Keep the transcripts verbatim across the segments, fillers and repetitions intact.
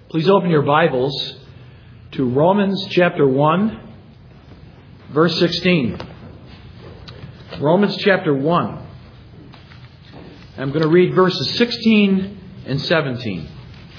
Please open your Bibles to Romans chapter one, verse sixteen. Romans chapter one. I'm going to read verses sixteen and seventeen.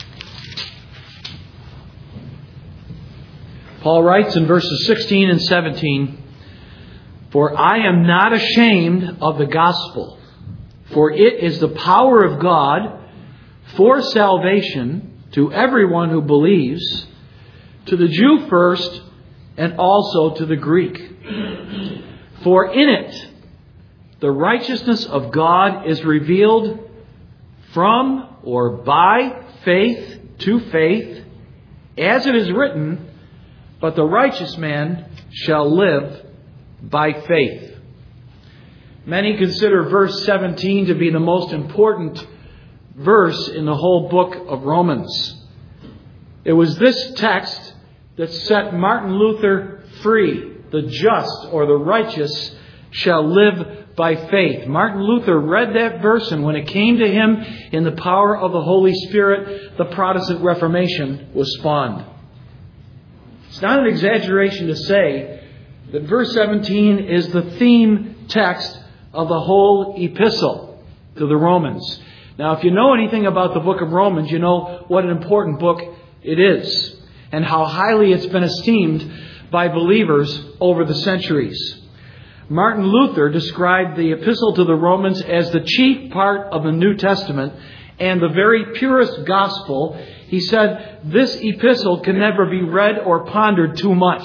Paul writes in verses sixteen and seventeen, "For I am not ashamed of the gospel, for it is the power of God for salvation to everyone who believes, to the Jew first, and also to the Greek. For in it the righteousness of God is revealed from or by faith to faith, as it is written, but the righteous man shall live by faith." Many consider verse seventeen to be the most important verse in the whole book of Romans. It was this text that set Martin Luther free. The just or the righteous shall live by faith. Martin Luther read that verse, and when it came to him in the power of the Holy Spirit, the Protestant Reformation was spawned. It's not an exaggeration to say that verse seventeen is the theme text of the whole epistle to the Romans. Now, if you know anything about the book of Romans, you know what an important book it is and how highly it's been esteemed by believers over the centuries. Martin Luther described the epistle to the Romans as the chief part of the New Testament and the very purest gospel. He said, "This epistle can never be read or pondered too much."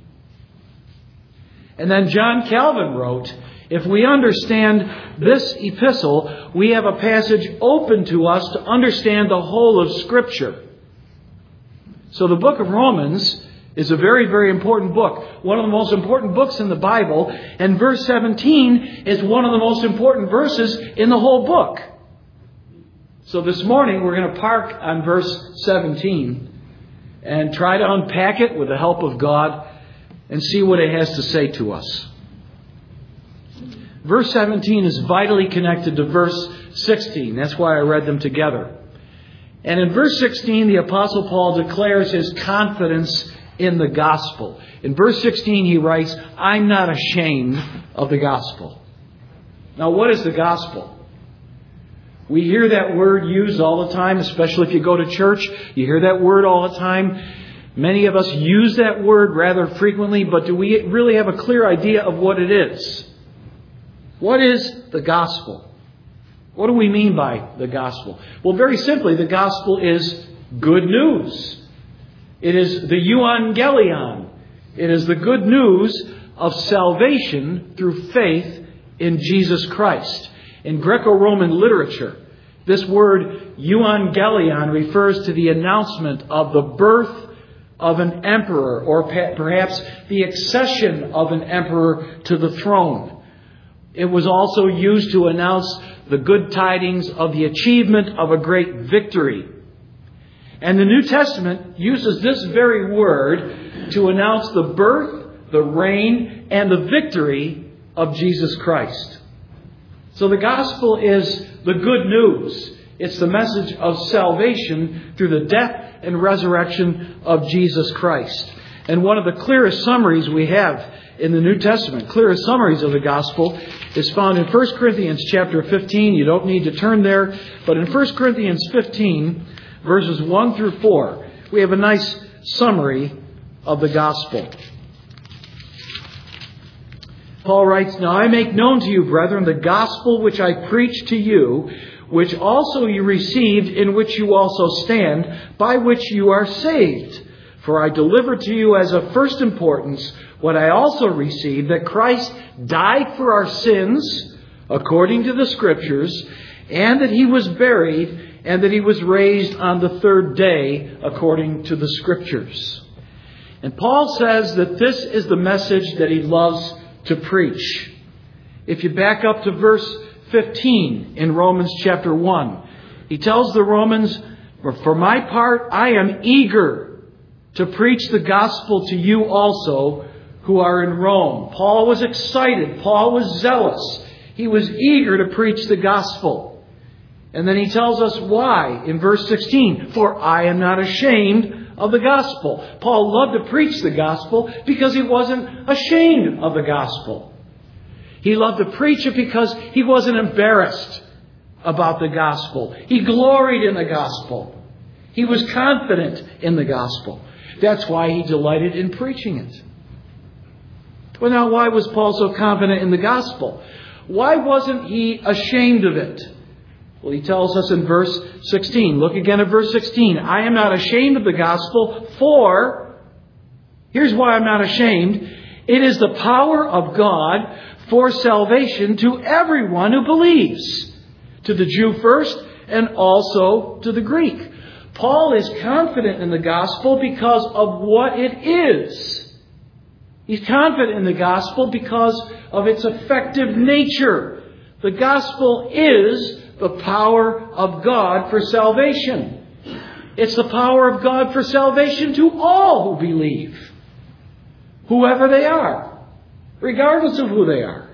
And then John Calvin wrote, "If we understand this epistle, we have a passage open to us to understand the whole of Scripture." So the book of Romans is a very, very important book. One of the most important books in the Bible. And verse seventeen is one of the most important verses in the whole book. So this morning we're going to park on verse seventeen and try to unpack it with the help of God and see what it has to say to us. Verse seventeen is vitally connected to verse sixteen. That's why I read them together. And in verse sixteen, the Apostle Paul declares his confidence in the gospel. In verse sixteen, he writes, "I'm not ashamed of the gospel." Now, what is the gospel? We hear that word used all the time, especially if you go to church. You hear that word all the time. Many of us use that word rather frequently, but do we really have a clear idea of what it is? What is the gospel? What do we mean by the gospel? Well, very simply, the gospel is good news. It is the euangelion. It is the good news of salvation through faith in Jesus Christ. In Greco-Roman literature, this word euangelion refers to the announcement of the birth of an emperor, or perhaps the accession of an emperor to the throne. It was also used to announce the good tidings of the achievement of a great victory. And the New Testament uses this very word to announce the birth, the reign, and the victory of Jesus Christ. So the gospel is the good news. It's the message of salvation through the death and resurrection of Jesus Christ. And one of the clearest summaries we have in the New Testament, clearest summaries of the gospel, is found in First Corinthians chapter fifteen. You don't need to turn there. But in First Corinthians fifteen, verses one through four, we have a nice summary of the gospel. Paul writes, "Now I make known to you, brethren, the gospel which I preached to you, which also you received, in which you also stand, by which you are saved. For I delivered to you as of first importance what I also received, that Christ died for our sins, according to the Scriptures, and that He was buried, and that He was raised on the third day, according to the Scriptures." And Paul says that this is the message that he loves to preach. If you back up to verse fifteen in Romans chapter one, he tells the Romans, "For my part, I am eager to preach the gospel to you also who are in Rome." Paul was excited. Paul was zealous. He was eager to preach the gospel. And then he tells us why in verse sixteen. For I am not ashamed of the gospel. Paul loved to preach the gospel because he wasn't ashamed of the gospel. He loved to preach it because he wasn't embarrassed about the gospel. He gloried in the gospel. He was confident in the gospel. That's why he delighted in preaching it. Well, now, why was Paul so confident in the gospel? Why wasn't he ashamed of it? Well, he tells us in verse sixteen. Look again at verse sixteen. I am not ashamed of the gospel, for, here's why I'm not ashamed. It is the power of God for salvation to everyone who believes. To the Jew first, and also to the Greek. Paul is confident in the gospel because of what it is. He's confident in the gospel because of its effective nature. The gospel is the power of God for salvation. It's the power of God for salvation to all who believe, whoever they are, regardless of who they are.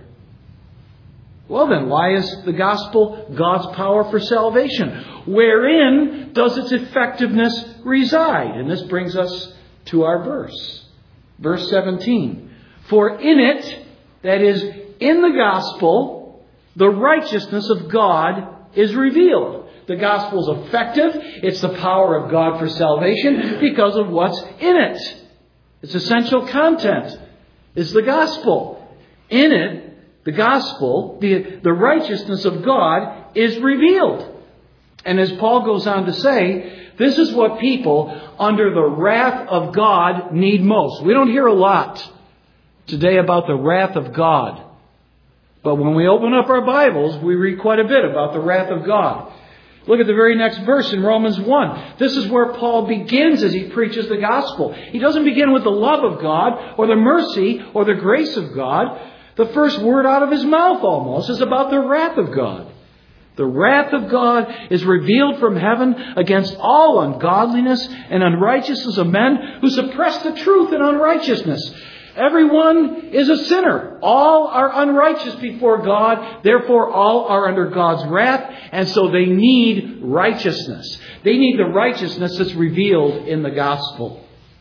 Well then, why is the gospel God's power for salvation? Wherein does its effectiveness reside? And this brings us to our verse. Verse seventeen. For in it, that is, in the gospel, the righteousness of God is revealed. The gospel is effective. It's the power of God for salvation because of what's in it. Its essential content is the gospel. In it, the gospel, the, the righteousness of God is revealed. And as Paul goes on to say, this is what people under the wrath of God need most. We don't hear a lot today about the wrath of God. But when we open up our Bibles, we read quite a bit about the wrath of God. Look at the very next verse in Romans one. This is where Paul begins as he preaches the gospel. He doesn't begin with the love of God or the mercy or the grace of God. The first word out of his mouth almost is about the wrath of God. The wrath of God is revealed from heaven against all ungodliness and unrighteousness of men who suppress the truth in unrighteousness. Everyone is a sinner. All are unrighteous before God. Therefore, all are under God's wrath. And so they need righteousness. They need the righteousness that's revealed in the gospel.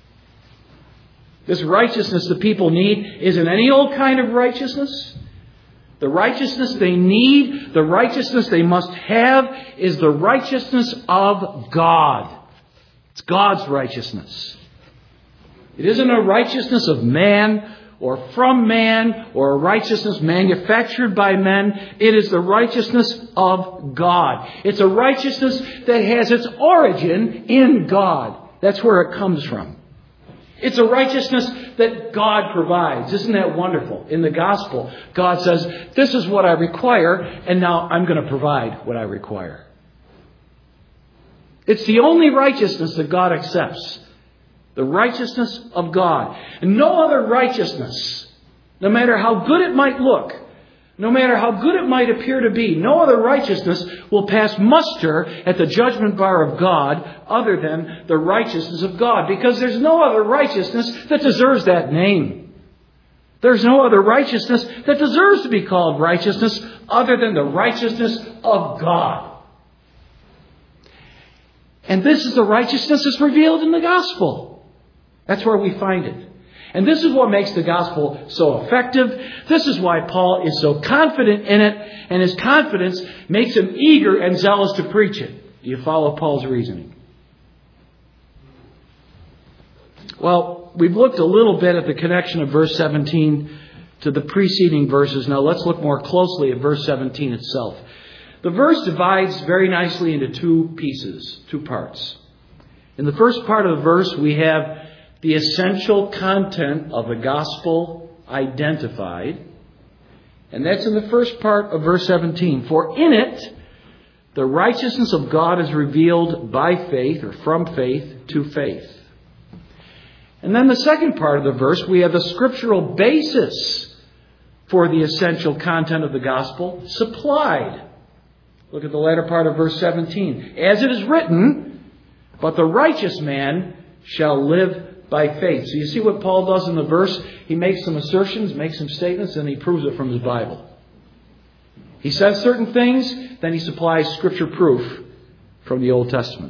This righteousness the people need isn't any old kind of righteousness. The righteousness they need, the righteousness they must have, is the righteousness of God. It's God's righteousness. It isn't a righteousness of man or from man or a righteousness manufactured by men. It is the righteousness of God. It's a righteousness that has its origin in God. That's where it comes from. It's a righteousness that God provides. Isn't that wonderful? In the gospel, God says, this is what I require, and now I'm going to provide what I require. It's the only righteousness that God accepts. The righteousness of God. And no other righteousness, no matter how good it might look, no matter how good it might appear to be, no other righteousness will pass muster at the judgment bar of God other than the righteousness of God. Because there's no other righteousness that deserves that name. There's no other righteousness that deserves to be called righteousness other than the righteousness of God. And this is the righteousness that's revealed in the gospel. That's where we find it. And this is what makes the gospel so effective. This is why Paul is so confident in it. And his confidence makes him eager and zealous to preach it. Do you follow Paul's reasoning? Well, we've looked a little bit at the connection of verse seventeen to the preceding verses. Now let's look more closely at verse seventeen itself. The verse divides very nicely into two pieces, two parts. In the first part of the verse, we have the essential content of the gospel identified. And that's in the first part of verse seventeen. For in it, the righteousness of God is revealed by faith or from faith to faith. And then the second part of the verse, we have the scriptural basis for the essential content of the gospel supplied. Look at the latter part of verse seventeen. As it is written, but the righteous man shall live by faith. So you see what Paul does in the verse? He makes some assertions, makes some statements, and he proves it from his Bible. He says certain things, then he supplies Scripture proof from the Old Testament.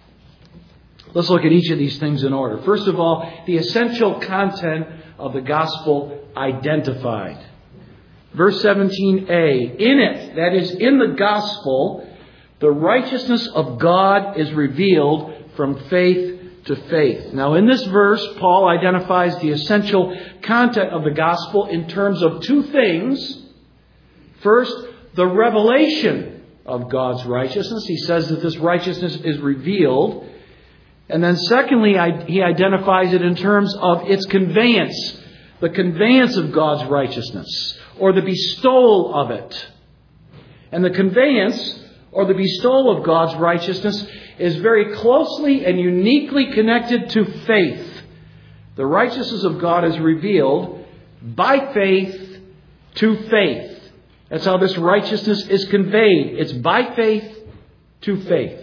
Let's look at each of these things in order. First of all, the essential content of the gospel identified. Verse seventeen a. In it, that is, in the gospel, the righteousness of God is revealed from faith to faith. Now, in this verse, Paul identifies the essential content of the gospel in terms of two things. First, the revelation of God's righteousness. He says that this righteousness is revealed. And then secondly, he identifies it in terms of its conveyance. The conveyance of God's righteousness, or the bestowal of it. And the conveyance, or the bestowal of God's righteousness, is very closely and uniquely connected to faith. The righteousness of God is revealed by faith to faith. That's how this righteousness is conveyed. It's by faith to faith.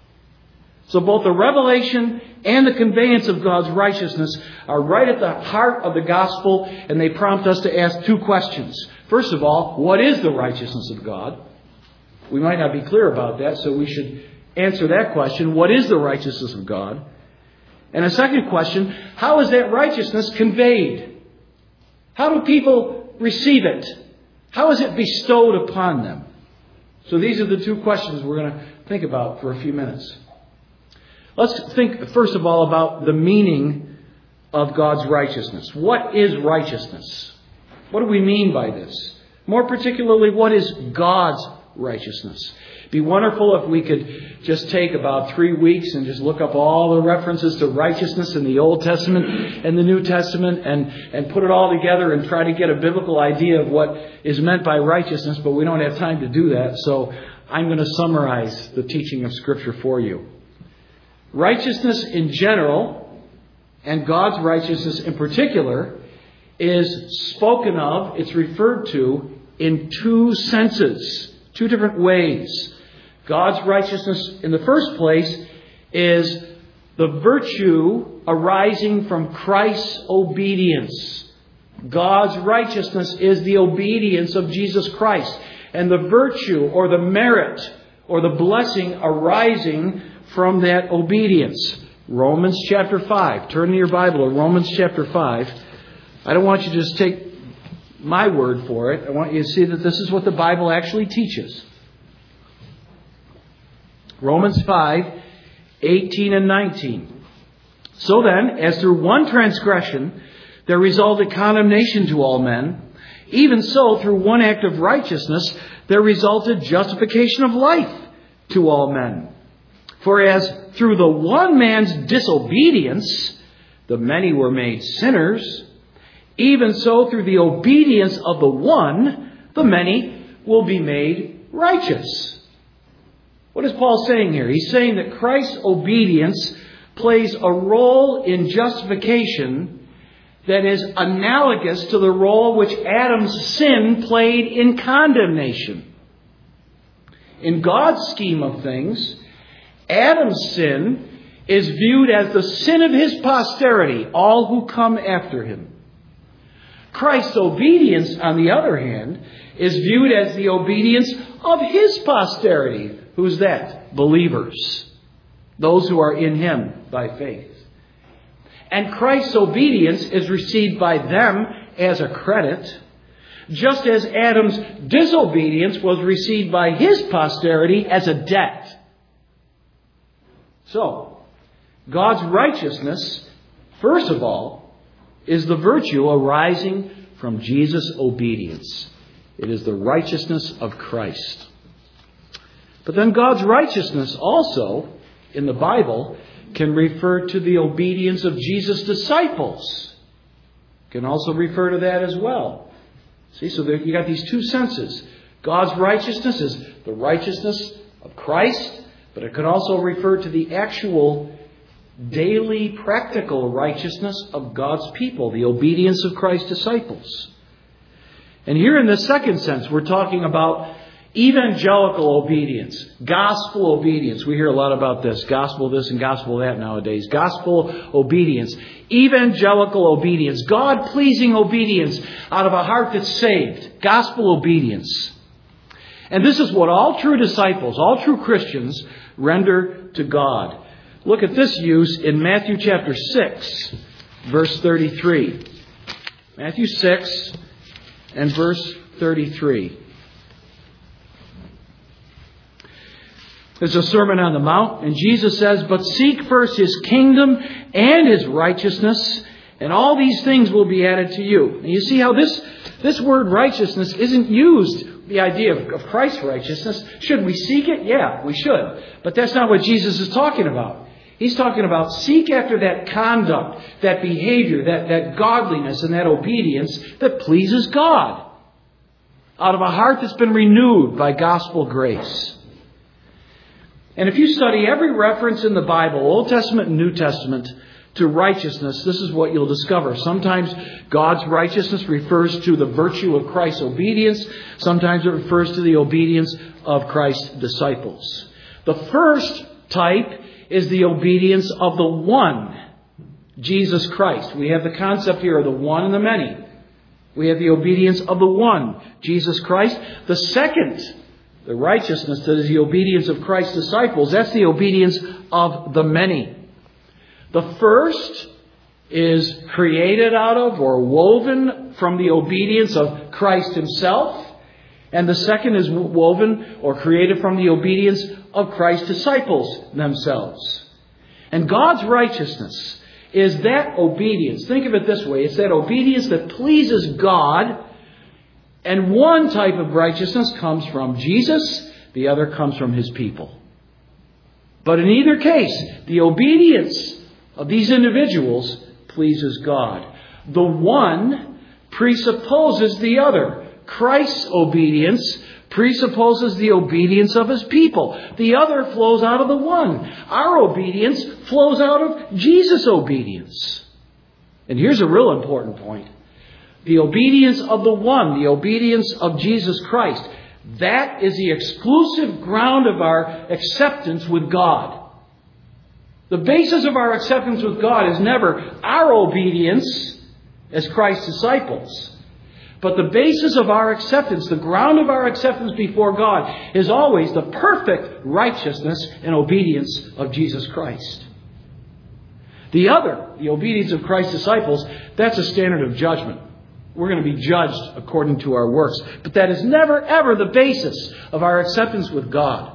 So both the revelation and the conveyance of God's righteousness are right at the heart of the gospel, and they prompt us to ask two questions. First of all, what is the righteousness of God? We might not be clear about that, so we should answer that question. What is the righteousness of God? And a second question, how is that righteousness conveyed? How do people receive it? How is it bestowed upon them? So these are the two questions we're going to think about for a few minutes. Let's think, first of all, about the meaning of God's righteousness. What is righteousness? What do we mean by this? More particularly, what is God's righteousness? It'd be wonderful if we could just take about three weeks and just look up all the references to righteousness in the Old Testament and the New Testament and, and put it all together and try to get a biblical idea of what is meant by righteousness, but we don't have time to do that, so I'm going to summarize the teaching of Scripture for you. Righteousness in general, and God's righteousness in particular, is spoken of, it's referred to in two senses, two different ways. God's righteousness, in the first place, is the virtue arising from Christ's obedience. God's righteousness is the obedience of Jesus Christ, and the virtue or the merit or the blessing arising from that obedience. Romans chapter five. Turn to your Bible to Romans chapter five. I don't want you to just take my word for it. I want you to see that this is what the Bible actually teaches. Romans five, eighteen and nineteen. So then, as through one transgression there resulted condemnation to all men, even so through one act of righteousness there resulted justification of life to all men. For as through the one man's disobedience the many were made sinners, even so through the obedience of the one the many will be made righteous. What is Paul saying here? He's saying that Christ's obedience plays a role in justification that is analogous to the role which Adam's sin played in condemnation. In God's scheme of things, Adam's sin is viewed as the sin of his posterity, all who come after him. Christ's obedience, on the other hand, is viewed as the obedience of his posterity. Who's that? Believers. Those who are in him by faith. And Christ's obedience is received by them as a credit, just as Adam's disobedience was received by his posterity as a debt. So, God's righteousness, first of all, is the virtue arising from Jesus' obedience. It is the righteousness of Christ. But then God's righteousness also, in the Bible, can refer to the obedience of Jesus' disciples. Can also refer to that as well. See, so there, you got these two senses. God's righteousness is the righteousness of Christ, but it can also refer to the actual daily practical righteousness of God's people, the obedience of Christ's disciples. And here in the second sense, we're talking about evangelical obedience, gospel obedience. We hear a lot about this, gospel this and gospel that nowadays. Gospel obedience, evangelical obedience, God-pleasing obedience out of a heart that's saved, gospel obedience. And this is what all true disciples, all true Christians render to God. Look at this use in Matthew chapter six, verse thirty-three. Matthew six and verse thirty-three. There's a Sermon on the Mount, and Jesus says, "But seek first His kingdom and His righteousness, and all these things will be added to you." And you see how this, this word righteousness isn't used, the idea of, of Christ's righteousness. Should we seek it? Yeah, we should. But that's not what Jesus is talking about. He's talking about seek after that conduct, that behavior, that, that godliness and that obedience that pleases God, out of a heart that's been renewed by gospel grace. And if you study every reference in the Bible, Old Testament and New Testament, to righteousness, this is what you'll discover. Sometimes God's righteousness refers to the virtue of Christ's obedience. Sometimes it refers to the obedience of Christ's disciples. The first type is the obedience of the one, Jesus Christ. We have the concept here of the one and the many. We have the obedience of the one, Jesus Christ. The second, the righteousness that is the obedience of Christ's disciples, that's the obedience of the many. The first is created out of or woven from the obedience of Christ Himself. And the second is woven or created from the obedience of Christ's disciples themselves. And God's righteousness is that obedience. Think of it this way. It's that obedience that pleases God. And one type of righteousness comes from Jesus. The other comes from His people. But in either case, the obedience of these individuals pleases God. The one presupposes the other. Christ's obedience presupposes the obedience of His people. The other flows out of the one. Our obedience flows out of Jesus' obedience. And here's a real important point. The obedience of the one, the obedience of Jesus Christ, that is the exclusive ground of our acceptance with God. The basis of our acceptance with God is never our obedience as Christ's disciples. But the basis of our acceptance, the ground of our acceptance before God, is always the perfect righteousness and obedience of Jesus Christ. The other, the obedience of Christ's disciples, that's a standard of judgment. We're going to be judged according to our works. But that is never, ever the basis of our acceptance with God.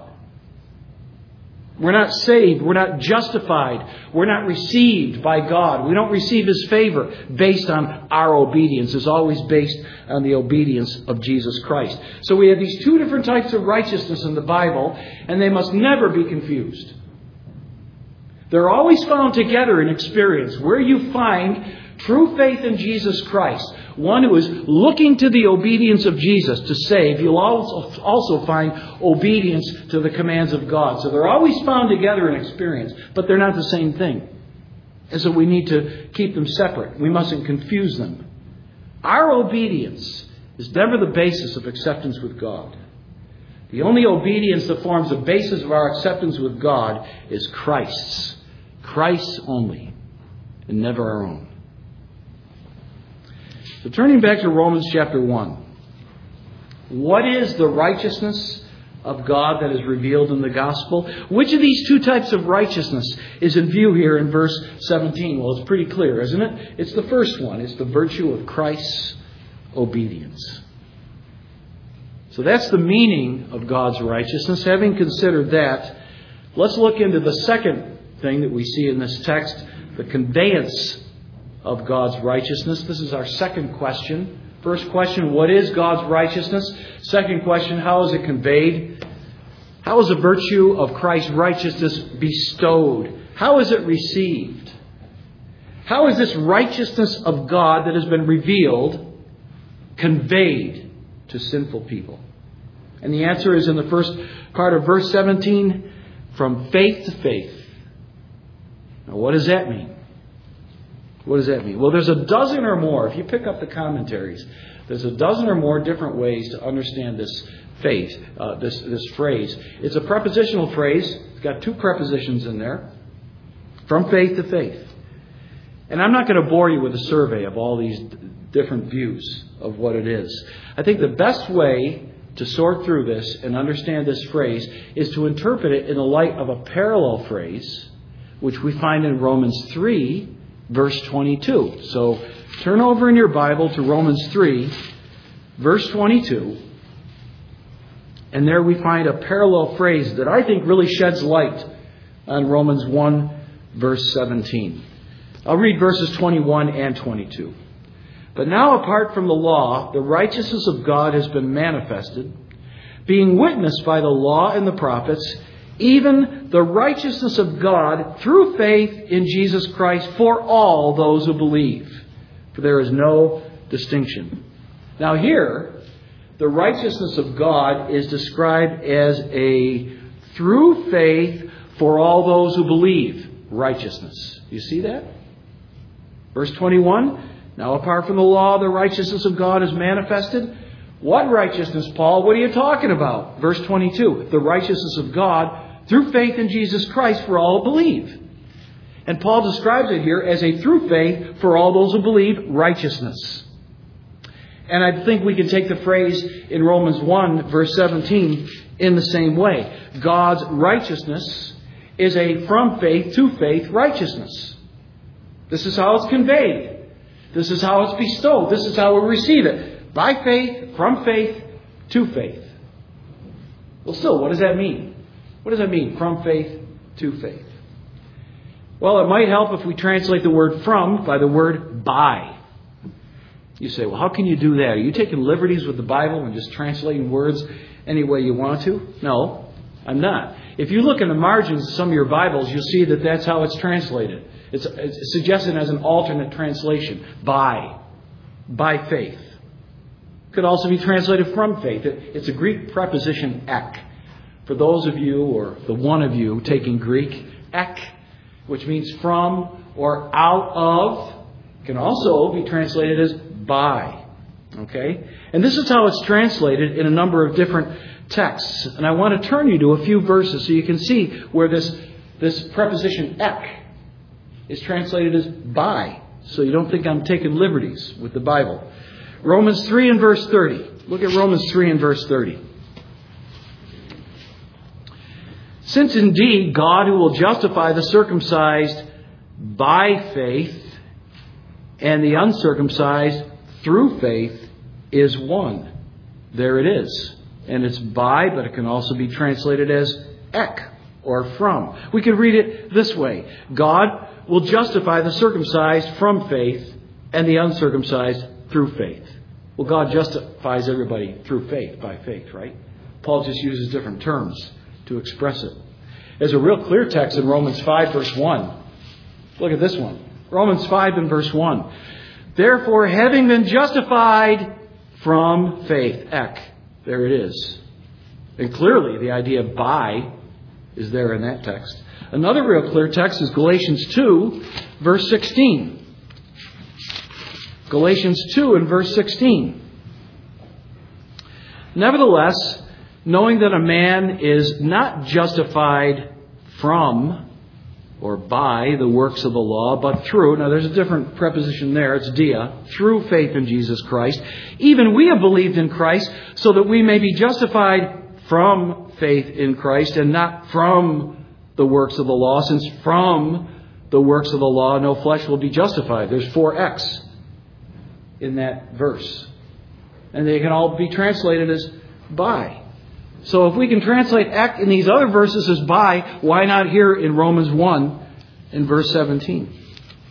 We're not saved. We're not justified. We're not received by God. We don't receive His favor based on our obedience. It's always based on the obedience of Jesus Christ. So we have these two different types of righteousness in the Bible, and they must never be confused. They're always found together in experience. Where you find true faith in Jesus Christ, one who is looking to the obedience of Jesus to save, you'll also, also find obedience to the commands of God. So they're always found together in experience, but they're not the same thing. And so we need to keep them separate. We mustn't confuse them. Our obedience is never the basis of acceptance with God. The only obedience that forms the basis of our acceptance with God is Christ's. Christ's only, and never our own. So turning back to Romans chapter one. What is the righteousness of God that is revealed in the gospel? Which of these two types of righteousness is in view here in verse seventeen? Well, it's pretty clear, isn't it? It's the first one. It's the virtue of Christ's obedience. So that's the meaning of God's righteousness. Having considered that, let's look into the second thing that we see in this text, the conveyance of God's righteousness. This is our second question. First question, what is God's righteousness? Second question, how is it conveyed? How is the virtue of Christ's righteousness bestowed? How is it received? How is this righteousness of God that has been revealed conveyed to sinful people? And the answer is in the first part of verse seventeen, from faith to faith. Now, what does that mean? What does that mean? Well, there's a dozen or more. If you pick up the commentaries, there's a dozen or more different ways to understand this faith, uh, this, this phrase. It's a prepositional phrase. It's got two prepositions in there. From faith to faith. And I'm not going to bore you with a survey of all these different views of what it is. I think the best way to sort through this and understand this phrase is to interpret it in the light of a parallel phrase, which we find in Romans three, verse twenty-two. So turn over in your Bible to Romans three, verse twenty-two. And there we find a parallel phrase that I think really sheds light on Romans one, verse seventeen. I'll read verses twenty-one and twenty-two. But now, apart from the law, the righteousness of God has been manifested, being witnessed by the law and the prophets, even the righteousness of God through faith in Jesus Christ for all those who believe. For there is no distinction. Now here, the righteousness of God is described as a through faith for all those who believe righteousness. You see that? Verse twenty-one. Now, apart from the law, the righteousness of God is manifested. What righteousness, Paul? What are you talking about? Verse twenty-two. The righteousness of God through faith in Jesus Christ for all who believe. And Paul describes it here as a through faith for all those who believe righteousness. And I think we can take the phrase in Romans one, verse seventeen, in the same way. God's righteousness is a from faith to faith righteousness. This is how it's conveyed. This is how it's bestowed. This is how we receive it. By faith, from faith, to faith. Well, still, what does that mean? What does that mean, from faith to faith? Well, it might help if we translate the word from by the word by. You say, well, how can you do that? Are you taking liberties with the Bible and just translating words any way you want to? No, I'm not. If you look in the margins of some of your Bibles, you'll see that that's how it's translated. It's, it's suggested as an alternate translation. By. By faith. Could also be translated from faith. It, it's a Greek preposition ek. For those of you, or the one of you taking Greek, ek, which means from or out of, can also be translated as by. Okay? And this is how it's translated in a number of different texts. And I want to turn you to a few verses so you can see where this, this preposition ek is translated as by. So you don't think I'm taking liberties with the Bible. Romans three and verse thirty. Look at Romans three and verse thirty. Since indeed God, who will justify the circumcised by faith and the uncircumcised through faith, is one. There it is. And it's by, but it can also be translated as ek, or from. We could read it this way. God will justify the circumcised from faith and the uncircumcised through faith. Well, God justifies everybody through faith, by faith, right? Paul just uses different terms to express it. There's a real clear text in Romans five, verse one. Look at this one. Romans five and verse one. Therefore, having been justified from faith, ek, there it is. And clearly the idea of by is there in that text. Another real clear text is Galatians two, verse sixteen. Galatians two and verse sixteen. Nevertheless, knowing that a man is not justified from or by the works of the law, but through, now there's a different preposition there, it's dia, through faith in Jesus Christ, even we have believed in Christ so that we may be justified from faith in Christ and not from the works of the law, since from the works of the law no flesh will be justified. There's four X in that verse. And they can all be translated as by. So if we can translate ek in these other verses as by, why not here in Romans one in verse seventeen?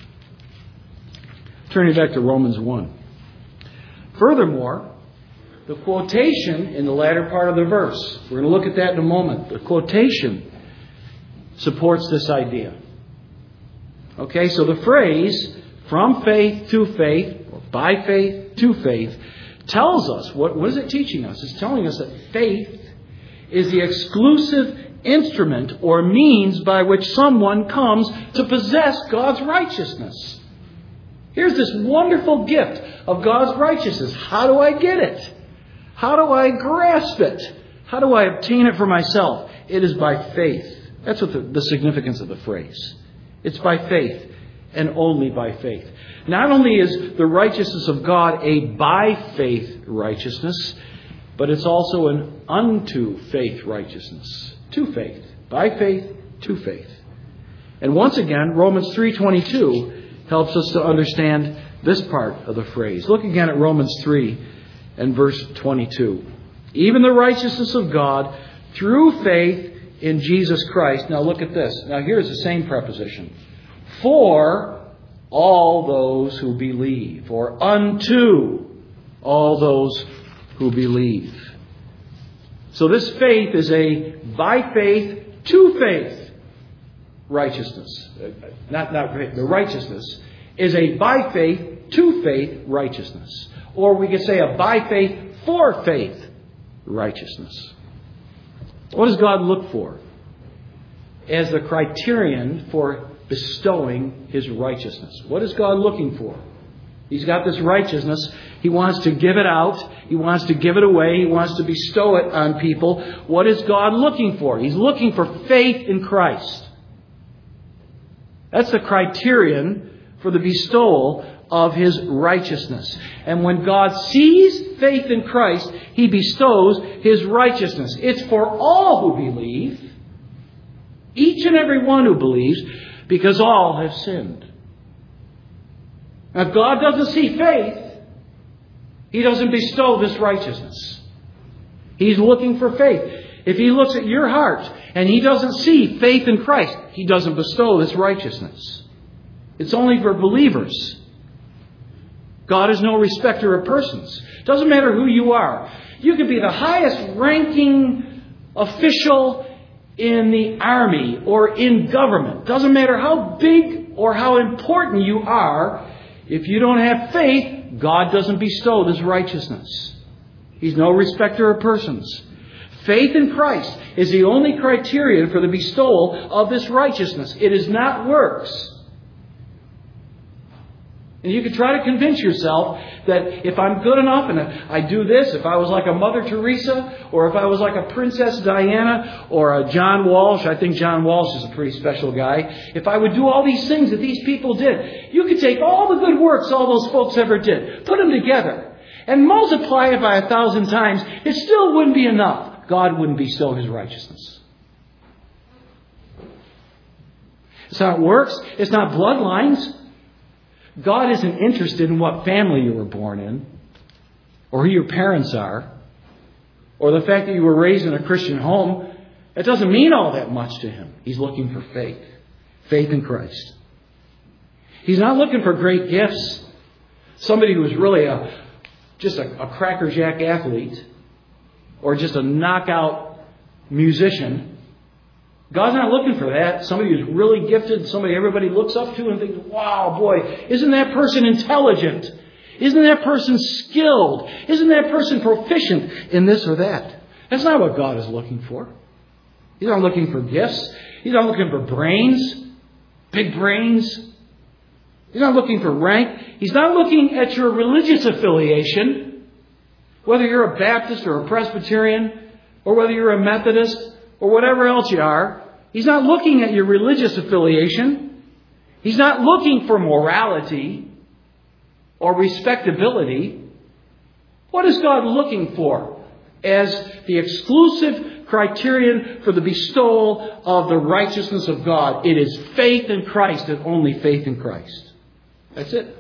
Turning back to Romans one. Furthermore, the quotation in the latter part of the verse, we're going to look at that in a moment. The quotation supports this idea. Okay, so the phrase from faith to faith, or by faith to faith, tells us, what, what is it teaching us? It's telling us that faith is the exclusive instrument or means by which someone comes to possess God's righteousness. Here's this wonderful gift of God's righteousness. How do I get it? How do I grasp it? How do I obtain it for myself? It is by faith. That's what the, the significance of the phrase. It's by faith and only by faith. Not only is the righteousness of God a by faith righteousness, but it's also an unto faith righteousness. To faith. By faith, to faith. And once again, Romans three twenty-two helps us to understand this part of the phrase. Look again at Romans three and verse twenty-two. Even the righteousness of God through faith in Jesus Christ. Now look at this. Now here's the same preposition. For all those who believe. Or unto all those who believe. So this faith is a by faith to faith righteousness. Not, not the righteousness is a by faith to faith righteousness. Or we could say a by faith for faith righteousness. What does God look for as the criterion for bestowing His righteousness? What is God looking for? He's got this righteousness. He wants to give it out. He wants to give it away. He wants to bestow it on people. What is God looking for? He's looking for faith in Christ. That's the criterion for the bestowal of His righteousness. And when God sees faith in Christ, He bestows His righteousness. It's for all who believe. Each and every one who believes, because all have sinned. Now, if God doesn't see faith, He doesn't bestow this righteousness. He's looking for faith. If He looks at your heart and He doesn't see faith in Christ, He doesn't bestow this righteousness. It's only for believers. God is no respecter of persons. Doesn't matter who you are. You could be the highest ranking official in the army or in government. Doesn't matter how big or how important you are. If you don't have faith, God doesn't bestow this righteousness. He's no respecter of persons. Faith in Christ is the only criterion for the bestowal of this righteousness. It is not works. And you can try to convince yourself that if I'm good enough and I do this, if I was like a Mother Teresa, or if I was like a Princess Diana, or a John Walsh, I think John Walsh is a pretty special guy. If I would do all these things that these people did, you could take all the good works all those folks ever did, put them together, and multiply it by a thousand times. It still wouldn't be enough. God wouldn't bestow His righteousness. It's not works. It's not bloodlines. God isn't interested in what family you were born in, or who your parents are, or the fact that you were raised in a Christian home. It doesn't mean all that much to Him. He's looking for faith. Faith in Christ. He's not looking for great gifts. Somebody who's really a just a, a crackerjack athlete, or just a knockout musician. God's not looking for that. Somebody who's really gifted, somebody everybody looks up to and thinks, wow, boy, isn't that person intelligent? Isn't that person skilled? Isn't that person proficient in this or that? That's not what God is looking for. He's not looking for gifts. He's not looking for brains, big brains. He's not looking for rank. He's not looking at your religious affiliation, whether you're a Baptist or a Presbyterian, or whether you're a Methodist, or whatever else you are. He's not looking at your religious affiliation. He's not looking for morality or respectability. What is God looking for as the exclusive criterion for the bestowal of the righteousness of God? It is faith in Christ and only faith in Christ. That's it.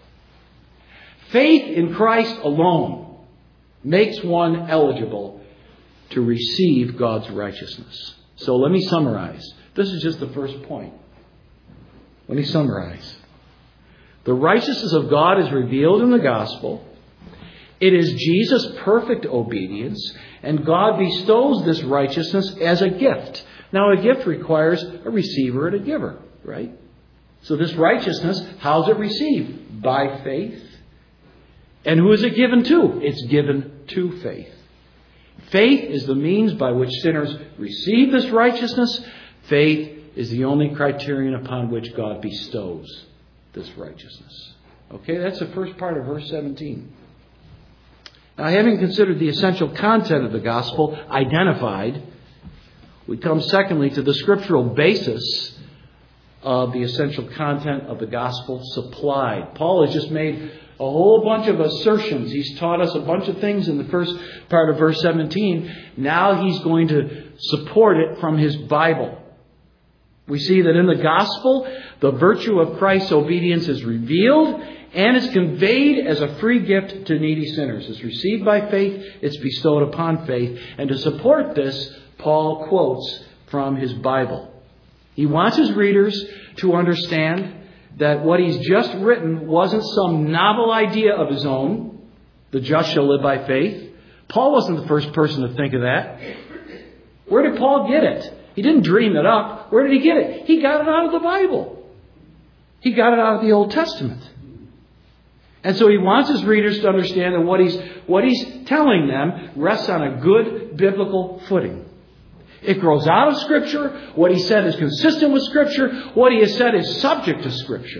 Faith in Christ alone makes one eligible to receive God's righteousness. So let me summarize. This is just the first point. Let me summarize. The righteousness of God is revealed in the gospel. It is Jesus' perfect obedience, and God bestows this righteousness as a gift. Now, a gift requires a receiver and a giver, right? So this righteousness, how's it received? By faith. And who is it given to? It's given to faith. Faith is the means by which sinners receive this righteousness. Faith is the only criterion upon which God bestows this righteousness. Okay, that's the first part of verse seventeen. Now, having considered the essential content of the gospel identified, we come secondly to the scriptural basis of the essential content of the gospel supplied. Paul has just made a whole bunch of assertions. He's taught us a bunch of things in the first part of verse seventeen. Now he's going to support it from his Bible. We see that in the gospel, the virtue of Christ's obedience is revealed and is conveyed as a free gift to needy sinners. It's received by faith, it's bestowed upon faith. And to support this, Paul quotes from his Bible. He wants his readers to understand that what he's just written wasn't some novel idea of his own. The just shall live by faith. Paul wasn't the first person to think of that. Where did Paul get it? He didn't dream it up. Where did he get it? He got it out of the Bible. He got it out of the Old Testament. And so he wants his readers to understand that what he's, what he's telling them rests on a good biblical footing. It grows out of Scripture. What he said is consistent with Scripture. What he has said is subject to Scripture.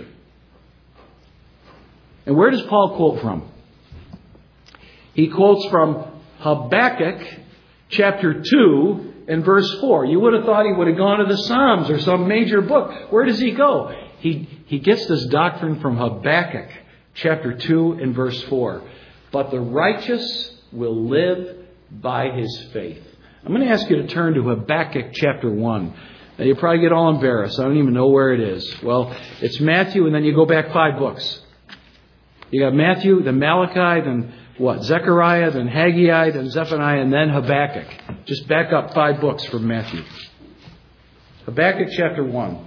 And where does Paul quote from? He quotes from Habakkuk chapter two and verse four. You would have thought he would have gone to the Psalms or some major book. Where does he go? He, he gets this doctrine from Habakkuk chapter two and verse four. But the righteous will live by his faith. I'm going to ask you to turn to Habakkuk chapter one. Now, you probably get all embarrassed. I don't even know where it is. Well, it's Matthew, and then you go back five books. You got Matthew, then Malachi, then what? Zechariah, then Haggai, then Zephaniah, and then Habakkuk. Just back up five books from Matthew. Habakkuk chapter one.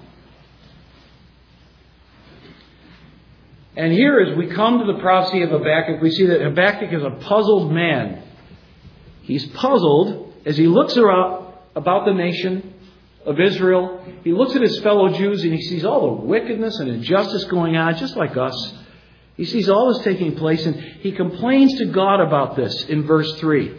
And here, as we come to the prophecy of Habakkuk, we see that Habakkuk is a puzzled man. He's puzzled as he looks around about the nation of Israel. He looks at his fellow Jews and he sees all the wickedness and injustice going on, just like us. He sees all this taking place, and he complains to God about this in verse three.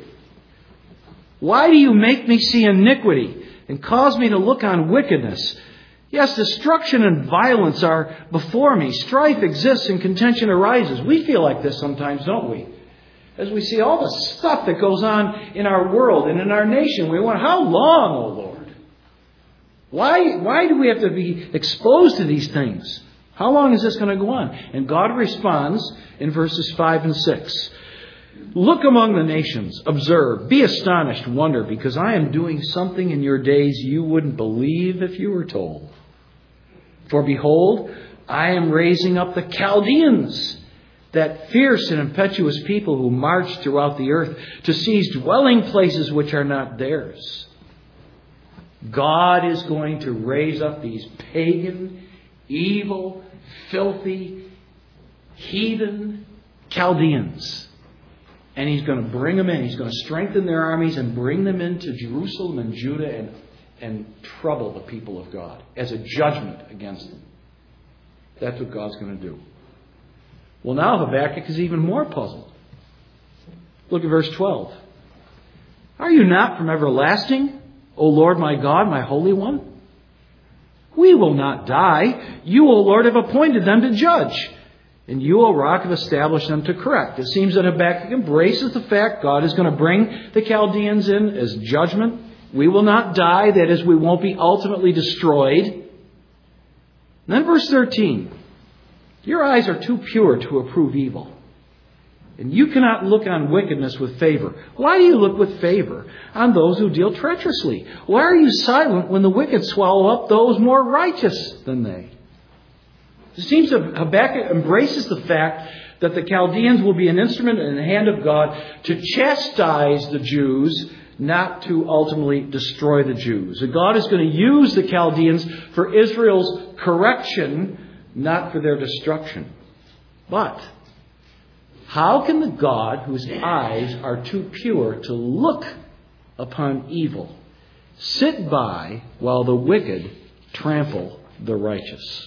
Why do you make me see iniquity and cause me to look on wickedness? Yes, destruction and violence are before me. Strife exists and contention arises. We feel like this sometimes, don't we? As we see all the stuff that goes on in our world and in our nation, we wonder, how long, O Lord? Why, why do we have to be exposed to these things? How long is this going to go on? And God responds in verses five and six. Look among the nations, observe, be astonished, wonder, because I am doing something in your days you wouldn't believe if you were told. For behold, I am raising up the Chaldeans, that fierce and impetuous people who march throughout the earth to seize dwelling places which are not theirs. God is going to raise up these pagan, evil, filthy, heathen Chaldeans. And he's going to bring them in. He's going to strengthen their armies and bring them into Jerusalem and Judah and, and trouble the people of God as a judgment against them. That's what God's going to do. Well, now Habakkuk is even more puzzled. Look at verse twelve. Are you not from everlasting, O Lord my God, my Holy One? We will not die. You, O Lord, have appointed them to judge. And you, O Rock, have established them to correct. It seems that Habakkuk embraces the fact God is going to bring the Chaldeans in as judgment. We will not die. That is, we won't be ultimately destroyed. And then verse thirteen. Your eyes are too pure to approve evil, and you cannot look on wickedness with favor. Why do you look with favor on those who deal treacherously? Why are you silent when the wicked swallow up those more righteous than they? It seems that Habakkuk embraces the fact that the Chaldeans will be an instrument in the hand of God to chastise the Jews, not to ultimately destroy the Jews. That God is going to use the Chaldeans for Israel's correction, not for their destruction. But how can the God whose eyes are too pure to look upon evil sit by while the wicked trample the righteous?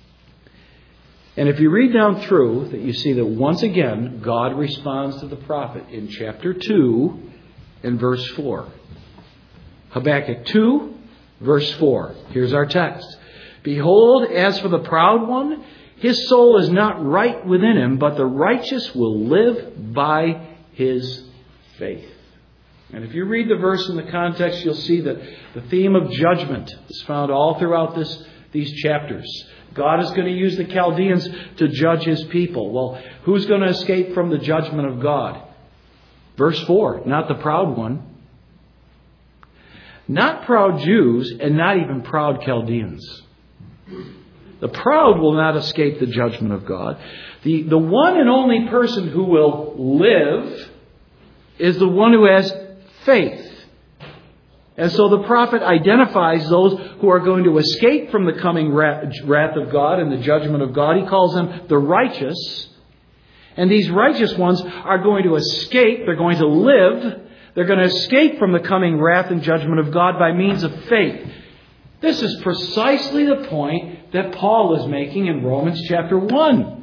And if you read down through, that you see that once again God responds to the prophet in chapter two and verse four. Habakkuk two, verse four. Here's our text. Behold, as for the proud one, his soul is not right within him, but the righteous will live by his faith. And if you read the verse in the context, you'll see that the theme of judgment is found all throughout this, these chapters. God is going to use the Chaldeans to judge His people. Well, who's going to escape from the judgment of God? Verse four, not the proud one. Not proud Jews and not even proud Chaldeans. The proud will not escape the judgment of God. The, the one and only person who will live is the one who has faith. And so the prophet identifies those who are going to escape from the coming wrath of God and the judgment of God. He calls them the righteous. And these righteous ones are going to escape. They're going to live. They're going to escape from the coming wrath and judgment of God by means of faith. This is precisely the point that Paul is making in Romans chapter one.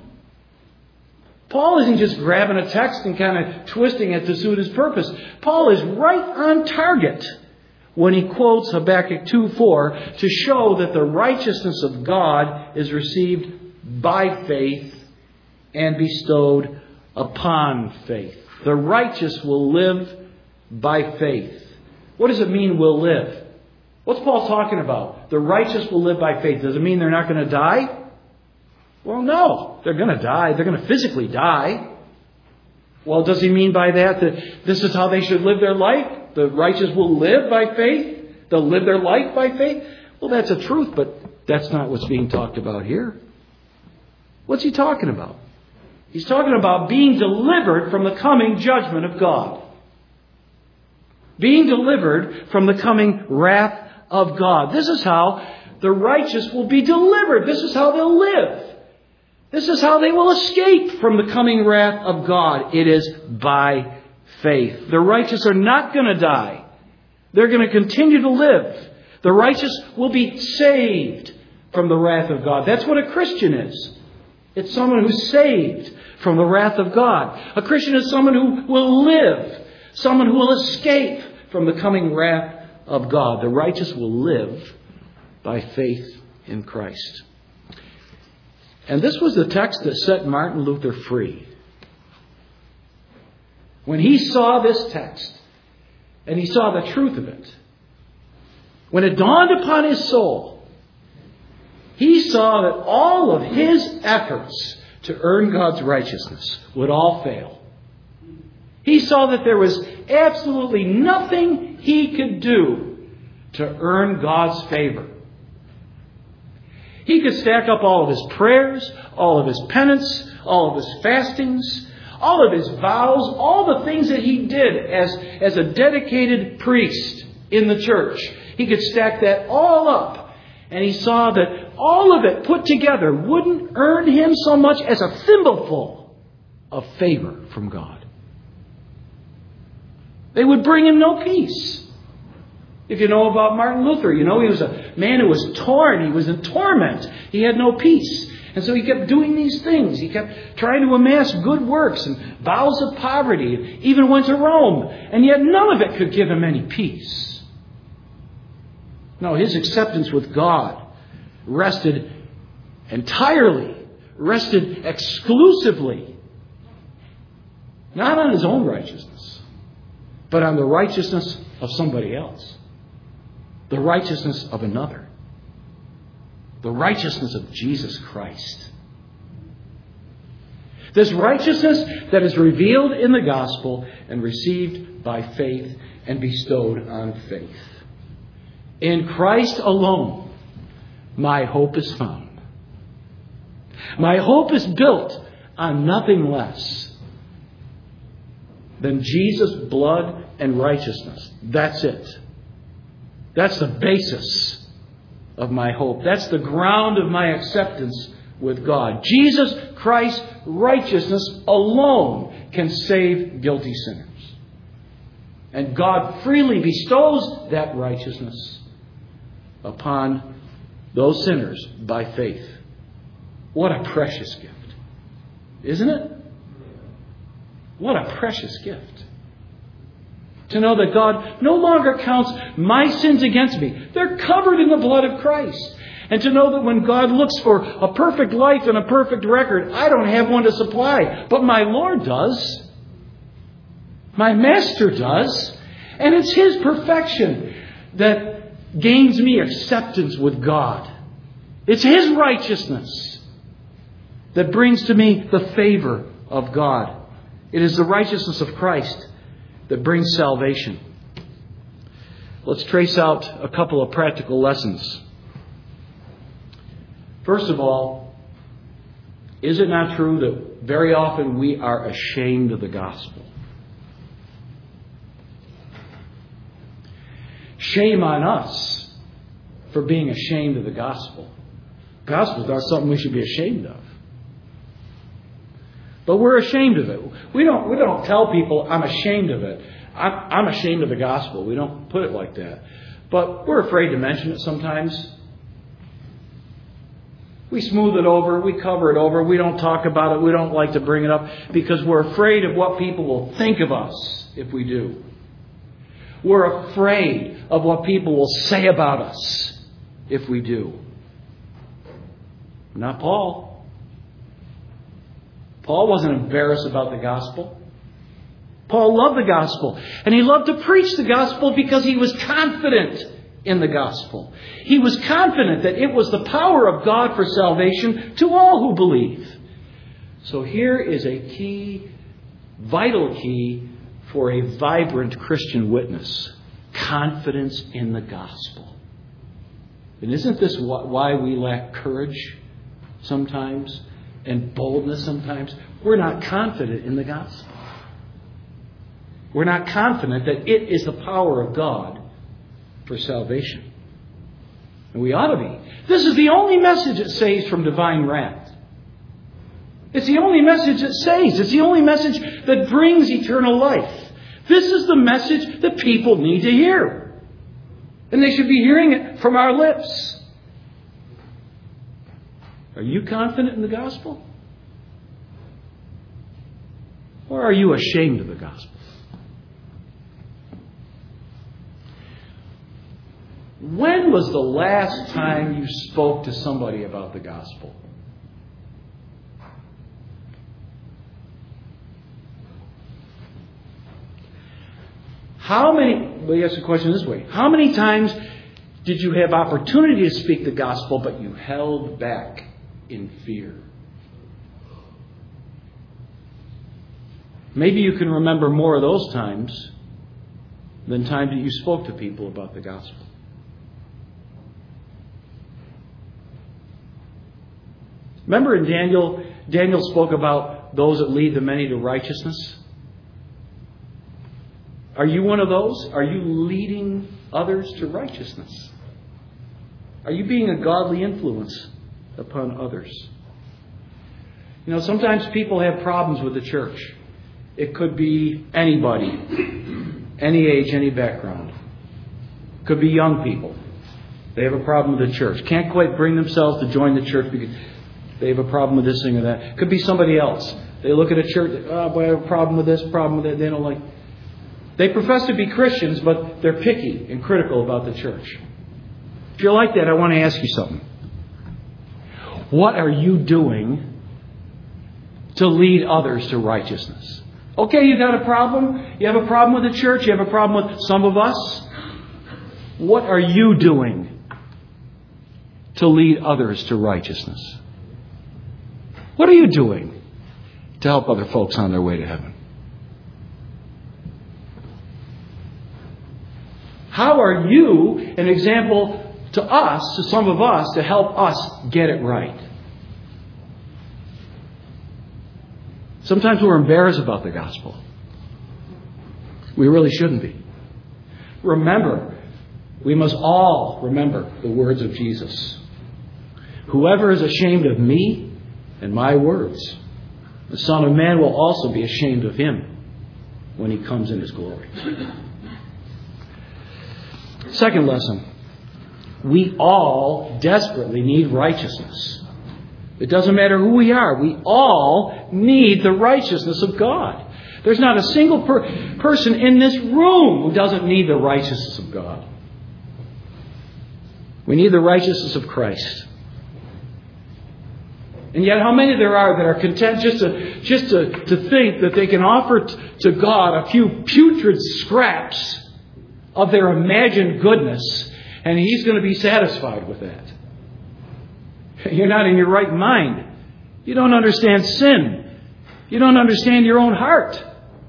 Paul isn't just grabbing a text and kind of twisting it to suit his purpose. Paul is right on target when he quotes Habakkuk two four to show that the righteousness of God is received by faith and bestowed upon faith. The righteous will live by faith. What does it mean will live? What's Paul talking about? The righteous will live by faith. Does it mean they're not going to die? Well, no. They're going to die. They're going to physically die. Well, does he mean by that that this is how they should live their life? The righteous will live by faith? They'll live their life by faith? Well, that's a truth, but that's not what's being talked about here. What's he talking about? He's talking about being delivered from the coming judgment of God. Being delivered from the coming wrath of God. This is how the righteous will be delivered. This is how they'll live. This is how they will escape from the coming wrath of God. It is by faith. The righteous are not going to die. They're going to continue to live. The righteous will be saved from the wrath of God. That's what a Christian is. It's someone who's saved from the wrath of God. A Christian is someone who will live. Someone who will escape from the coming wrath of God. The righteous will live by faith in Christ. And this was the text that set Martin Luther free. When he saw this text, and he saw the truth of it, when it dawned upon his soul, he saw that all of his efforts to earn God's righteousness would all fail. He saw that there was absolutely nothing he could do to earn God's favor. He could stack up all of his prayers, all of his penance, all of his fastings, all of his vows, all the things that he did as, as a dedicated priest in the church. He could stack that all up. And he saw that all of it put together wouldn't earn him so much as a thimbleful of favor from God. They would bring him no peace. If you know about Martin Luther, you know he was a man who was torn. He was in torment. He had no peace. And so he kept doing these things. He kept trying to amass good works and vows of poverty. Even went to Rome. And yet none of it could give him any peace. No, his acceptance with God rested entirely, rested exclusively, not on his own righteousness, but on the righteousness of somebody else. The righteousness of another. The righteousness of Jesus Christ. This righteousness that is revealed in the gospel and received by faith and bestowed on faith. In Christ alone, my hope is found. My hope is built on nothing less than Jesus' blood and righteousness. That's it. That's the basis of my hope. That's the ground of my acceptance with God. Jesus Christ's righteousness alone can save guilty sinners. And God freely bestows that righteousness upon those sinners by faith. What a precious gift. Isn't it? What a precious gift. To know that God no longer counts my sins against me. They're covered in the blood of Christ. And to know that when God looks for a perfect life and a perfect record, I don't have one to supply. But my Lord does. My Master does. And it's His perfection that gains me acceptance with God. It's His righteousness that brings to me the favor of God. It is the righteousness of Christ that brings salvation. Let's trace out a couple of practical lessons. First of all, is it not true that very often we are ashamed of the gospel? Shame on us for being ashamed of the gospel. The gospel is not something we should be ashamed of. But we're ashamed of it. We don't, we don't tell people, I'm ashamed of it. I'm, I'm ashamed of the gospel. We don't put it like that. But we're afraid to mention it sometimes. We smooth it over. We cover it over. We don't talk about it. We don't like to bring it up because we're afraid of what people will think of us if we do. We're afraid of what people will say about us if we do. Not Paul. Paul wasn't embarrassed about the gospel. Paul loved the gospel. And he loved to preach the gospel because he was confident in the gospel. He was confident that it was the power of God for salvation to all who believe. So here is a key, vital key for a vibrant Christian witness. Confidence in the gospel. And isn't this why we lack courage sometimes? And boldness sometimes? We're not confident in the gospel. We're not confident that it is the power of God for salvation. And we ought to be. This is the only message that saves from divine wrath. It's the only message that saves. It's the only message that brings eternal life. This is the message that people need to hear. And they should be hearing it from our lips. Are you confident in the gospel? Or are you ashamed of the gospel? When was the last time you spoke to somebody about the gospel? How many, let me ask the question this way. How many times did you have opportunity to speak the gospel, but you held back in fear? Maybe you can remember more of those times than times that you spoke to people about the gospel. Remember in Daniel, Daniel spoke about those that lead the many to righteousness. Are you one of those? Are you leading others to righteousness? Are you being a godly influence upon others? You know, sometimes people have problems with the church. It could be anybody, any age, any background. It could be young people. They have a problem with the church. Can't quite bring themselves to join the church because they have a problem with this thing or that. It could be somebody else. They look at a church, oh boy, I have a problem with this, problem with that. They don't like. They profess to be Christians, but they're picky and critical about the church. If you're like that, I want to ask you something. What are you doing to lead others to righteousness? Okay, you got a problem? You have a problem with the church? You have a problem with some of us? What are you doing to lead others to righteousness? What are you doing to help other folks on their way to heaven? How are you an example to us, to some of us, to help us get it right? Sometimes we're embarrassed about the gospel. We really shouldn't be. Remember, we must all remember the words of Jesus. Whoever is ashamed of me and my words, the Son of Man will also be ashamed of him when he comes in his glory. Second lesson. We all desperately need righteousness. It doesn't matter who we are. We all need the righteousness of God. There's not a single per- person in this room who doesn't need the righteousness of God. We need the righteousness of Christ. And yet how many there are that are content just to, just to, to think that they can offer t- to God a few putrid scraps of their imagined goodness, and He's going to be satisfied with that. You're not in your right mind. You don't understand sin. You don't understand your own heart.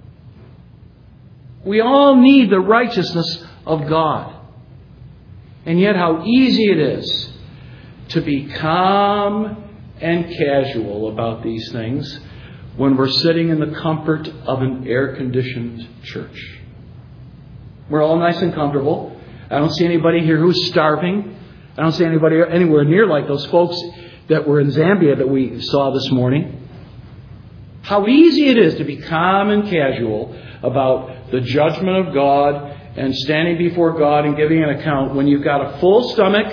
We all need the righteousness of God. And yet how easy it is to be calm and casual about these things when we're sitting in the comfort of an air-conditioned church. We're all nice and comfortable. I don't see anybody here who's starving. I don't see anybody anywhere near like those folks that were in Zambia that we saw this morning. How easy it is to be calm and casual about the judgment of God and standing before God and giving an account when you've got a full stomach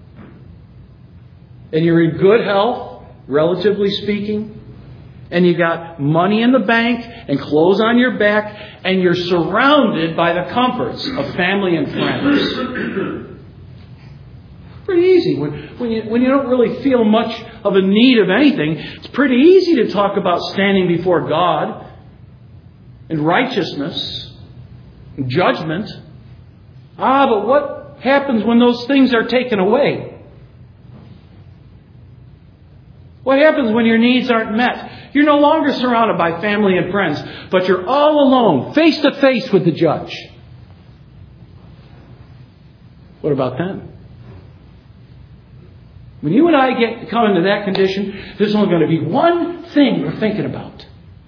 and you're in good health, relatively speaking, and you got money in the bank and clothes on your back, and you're surrounded by the comforts of family and friends. Pretty easy. When, when, you, when you don't really feel much of a need of anything, it's pretty easy to talk about standing before God and righteousness and judgment. Ah, but what happens when those things are taken away? What happens when your needs aren't met? You're no longer surrounded by family and friends, but you're all alone, face to face with the judge. What about then? When you and I get come into that condition, there's only going to be one thing we're thinking about.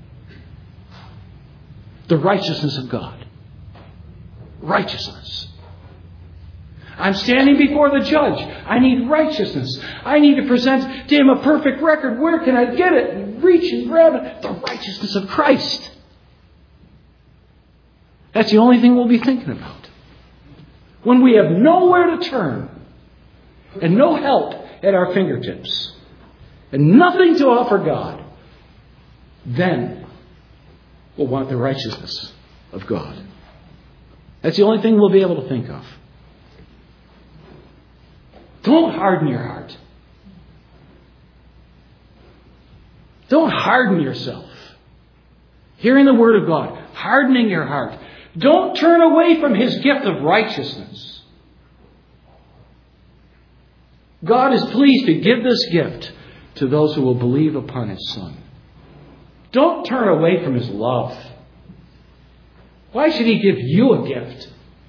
The righteousness of God. Righteousness. I'm standing before the judge. I need righteousness. I need to present to him a perfect record. Where can I get it? And reach and grab it. The righteousness of Christ. That's the only thing we'll be thinking about. When we have nowhere to turn and no help at our fingertips and nothing to offer God, then we'll want the righteousness of God. That's the only thing we'll be able to think of. Don't harden your heart. Don't harden yourself. Hearing the Word of God, hardening your heart. Don't turn away from His gift of righteousness. God is pleased to give this gift to those who will believe upon His Son. Don't turn away from His love. Why should He give you a gift?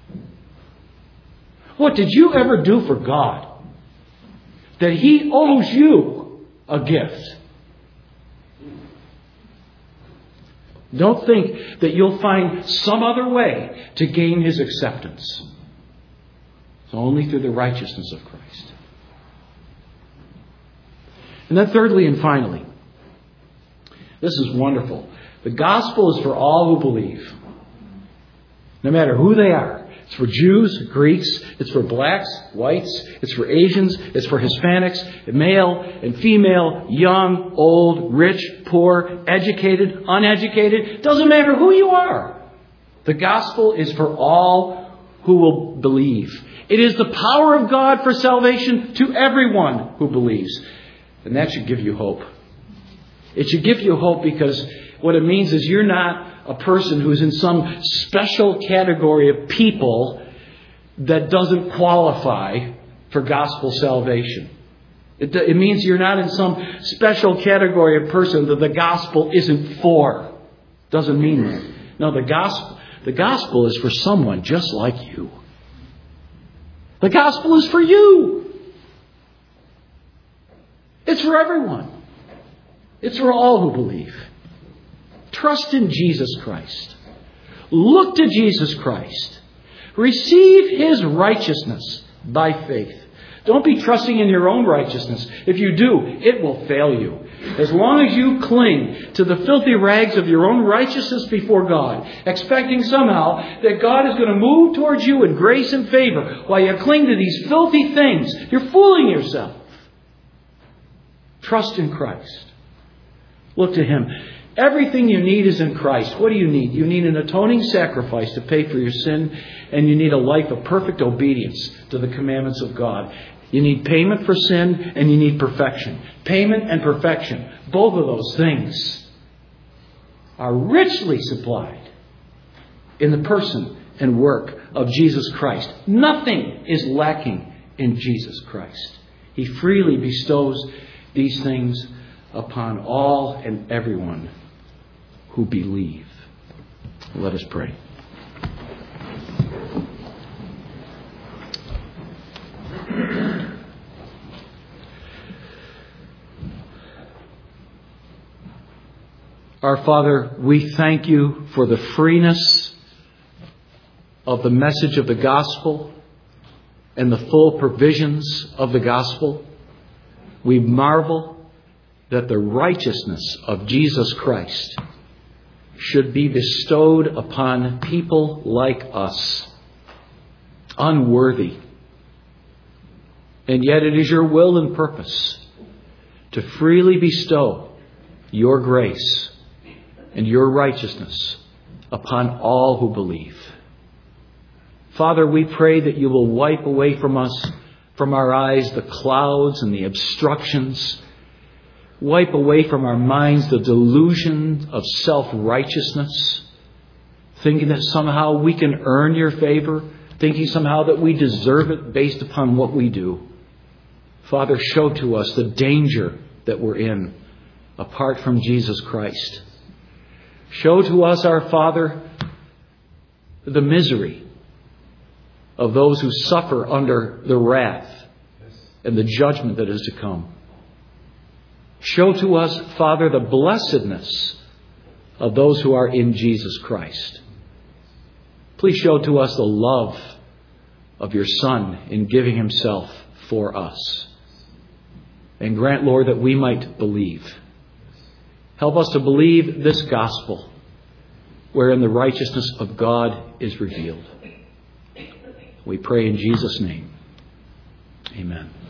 What did you ever do for God that He owes you a gift? Don't think that you'll find some other way to gain His acceptance. It's only through the righteousness of Christ. And then thirdly and finally, this is wonderful. The gospel is for all who believe. No matter who they are. It's for Jews, Greeks, it's for blacks, whites, it's for Asians, it's for Hispanics, male and female, young, old, rich, poor, educated, uneducated. It doesn't matter who you are. The gospel is for all who will believe. It is the power of God for salvation to everyone who believes. And that should give you hope. It should give you hope because what it means is you're not a person who's in some special category of people that doesn't qualify for gospel salvation. It, it means you're not in some special category of person that the gospel isn't for. Doesn't mean that. No, the gospel, the gospel is for someone just like you. The gospel is for you. It's for everyone. It's for all who believe. Trust in Jesus Christ. Look to Jesus Christ. Receive His righteousness by faith. Don't be trusting in your own righteousness. If you do, it will fail you. As long as you cling to the filthy rags of your own righteousness before God, expecting somehow that God is going to move towards you in grace and favor while you cling to these filthy things, you're fooling yourself. Trust in Christ. Look to Him. Everything you need is in Christ. What do you need? You need an atoning sacrifice to pay for your sin, and you need a life of perfect obedience to the commandments of God. You need payment for sin, and you need perfection. Payment and perfection, both of those things, are richly supplied in the person and work of Jesus Christ. Nothing is lacking in Jesus Christ. He freely bestows these things upon all and everyone who believe. Let us pray. Our Father, we thank you for the freeness of the message of the gospel and the full provisions of the gospel. We marvel that the righteousness of Jesus Christ should be bestowed upon people like us, unworthy. And yet it is your will and purpose to freely bestow your grace and your righteousness upon all who believe. Father, we pray that you will wipe away from us, from our eyes, the clouds and the obstructions. Wipe away from our minds the delusion of self-righteousness, thinking that somehow we can earn your favor, thinking somehow that we deserve it based upon what we do. Father, show to us the danger that we're in apart from Jesus Christ. Show to us, our Father, the misery of those who suffer under the wrath and the judgment that is to come. Show to us, Father, the blessedness of those who are in Jesus Christ. Please show to us the love of your Son in giving himself for us. And grant, Lord, that we might believe. Help us to believe this gospel, wherein the righteousness of God is revealed. We pray in Jesus' name. Amen.